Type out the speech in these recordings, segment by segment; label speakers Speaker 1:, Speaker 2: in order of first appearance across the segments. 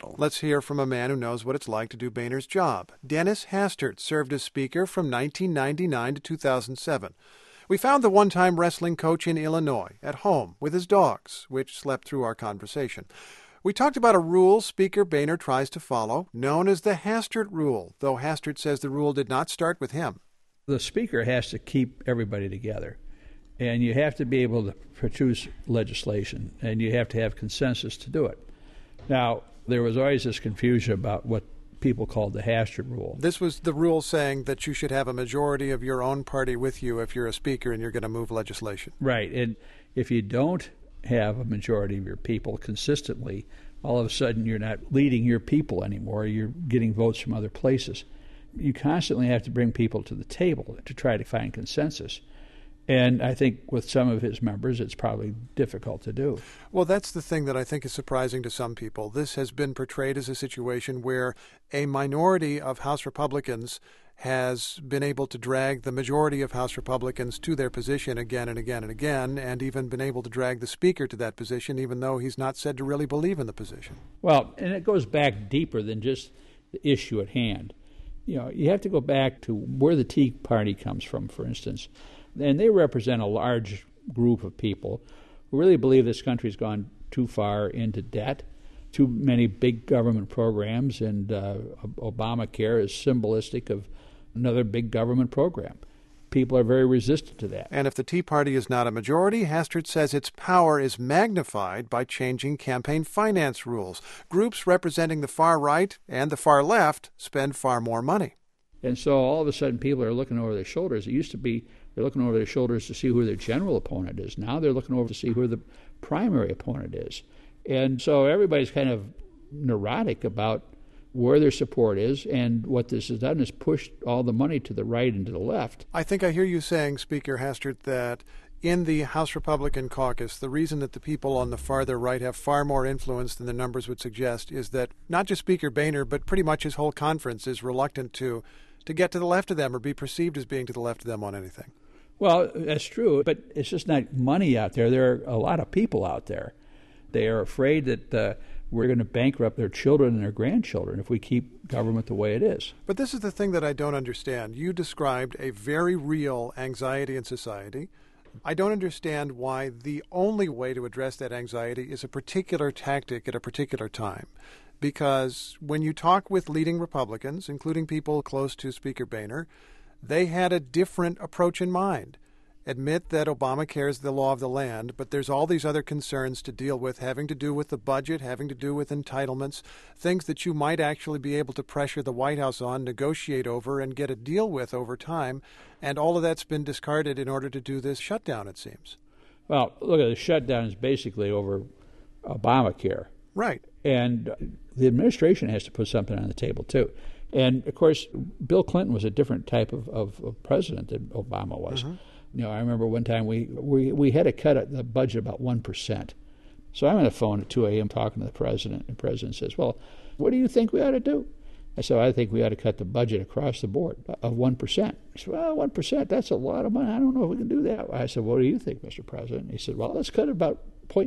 Speaker 1: battle. Let's hear from a man who knows what it's like to do Boehner's job. Dennis Hastert served as Speaker from 1999 to 2007. We found the one-time wrestling coach in Illinois, at home, with his dogs, which slept through our conversation. We talked about a rule Speaker Boehner tries to follow, known as the Hastert Rule, though Hastert says the rule did not start with him.
Speaker 2: The Speaker has to keep everybody together, and you have to be able to produce legislation, and you have to have consensus to do it. Now, there was always this confusion about what people called the Hastert Rule.
Speaker 1: This was the rule saying that you should have a majority of your own party with you if you're a speaker and you're going to move legislation.
Speaker 2: Right, and if you don't have a majority of your people consistently, all of a sudden you're not leading your people anymore. You're getting votes from other places. You constantly have to bring people to the table to try to find consensus. And I think with some of his members, it's probably difficult to do.
Speaker 1: Well, that's the thing that I think is surprising to some people. This has been portrayed as a situation where a minority of House Republicans has been able to drag the majority of House Republicans to their position again and again and again, and even been able to drag the Speaker to that position, even though he's not said to really believe in the position.
Speaker 2: Well, and it goes back deeper than just the issue at hand. You know, you have to go back to where the Tea Party comes from, for instance. And they represent a large group of people who really believe this country's gone too far into debt, too many big government programs, and Obamacare is symbolistic of another big government program. People are very resistant to that.
Speaker 1: And if the Tea Party is not a majority, Hastert says its power is magnified by changing campaign finance rules. Groups representing the far right and the far left spend far more money.
Speaker 2: And so all of a sudden people are looking over their shoulders. It used to be they're looking over their shoulders to see who their general opponent is. Now they're looking over to see who the primary opponent is. And so everybody's kind of neurotic about where their support is, and what this has done is pushed all the money to the right and to the left.
Speaker 1: I think I hear you saying, Speaker Hastert, that in the House Republican caucus, the reason that the people on the farther right have far more influence than the numbers would suggest is that not just Speaker Boehner, but pretty much his whole conference is reluctant to get to the left of them or be perceived as being to the left of them on anything.
Speaker 2: Well, that's true, but it's just not money out there. There are a lot of people out there. They are afraid that we're going to bankrupt their children and their grandchildren if we keep government the way it is.
Speaker 1: But this is the thing that I don't understand. You described a very real anxiety in society. I don't understand why the only way to address that anxiety is a particular tactic at a particular time. Because when you talk with leading Republicans, including people close to Speaker Boehner, they had a different approach in mind. Admit that Obamacare is the law of the land, but there's all these other concerns to deal with, having to do with the budget, having to do with entitlements, things that you might actually be able to pressure the White House on, negotiate over, and get a deal with over time. And all of that's been discarded in order to do this shutdown, it seems.
Speaker 2: Well, look, the shutdown is basically over Obamacare.
Speaker 1: Right.
Speaker 2: And the administration has to put something on the table, too. And, of course, Bill Clinton was a different type of president than Obama was. Mm-hmm. You know, I remember one time we had to cut the budget about 1%. So I'm on the phone at 2 a.m. talking to the president, and the president says, well, what do you think we ought to do? I said, I think we ought to cut the budget across the board of 1%. He said, well, 1%, that's a lot of money. I don't know if we can do that. I said, what do you think, Mr. President? He said, well, let's cut it about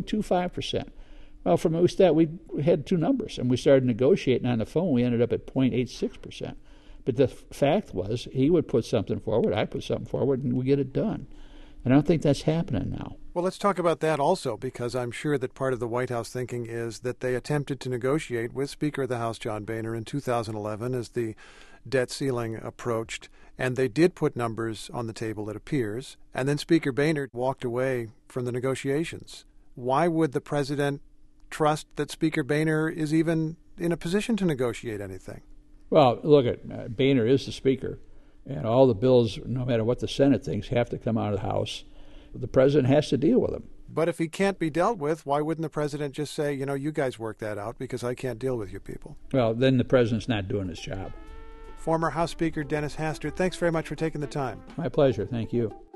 Speaker 2: 0.25%. Well, from that, we had two numbers, and we started negotiating on the phone. We ended up at 0.86%. But the fact was, he would put something forward, I put something forward, and we get it done. And I don't think that's happening now.
Speaker 1: Well, let's talk about that also, because I'm sure that part of the White House thinking is that they attempted to negotiate with Speaker of the House John Boehner in 2011 as the debt ceiling approached, and they did put numbers on the table, it appears, and then Speaker Boehner walked away from the negotiations. Why would the president trust that Speaker Boehner is even in a position to negotiate anything?
Speaker 2: Well, look, Boehner is the Speaker, and all the bills, no matter what the Senate thinks, have to come out of the House. The president has to deal with them.
Speaker 1: But if he can't be dealt with, why wouldn't the president just say, you know, you guys work that out because I can't deal with you people?
Speaker 2: Well, then the president's not doing his job.
Speaker 1: Former House Speaker Dennis Hastert, thanks very much for taking the time.
Speaker 2: My pleasure. Thank you.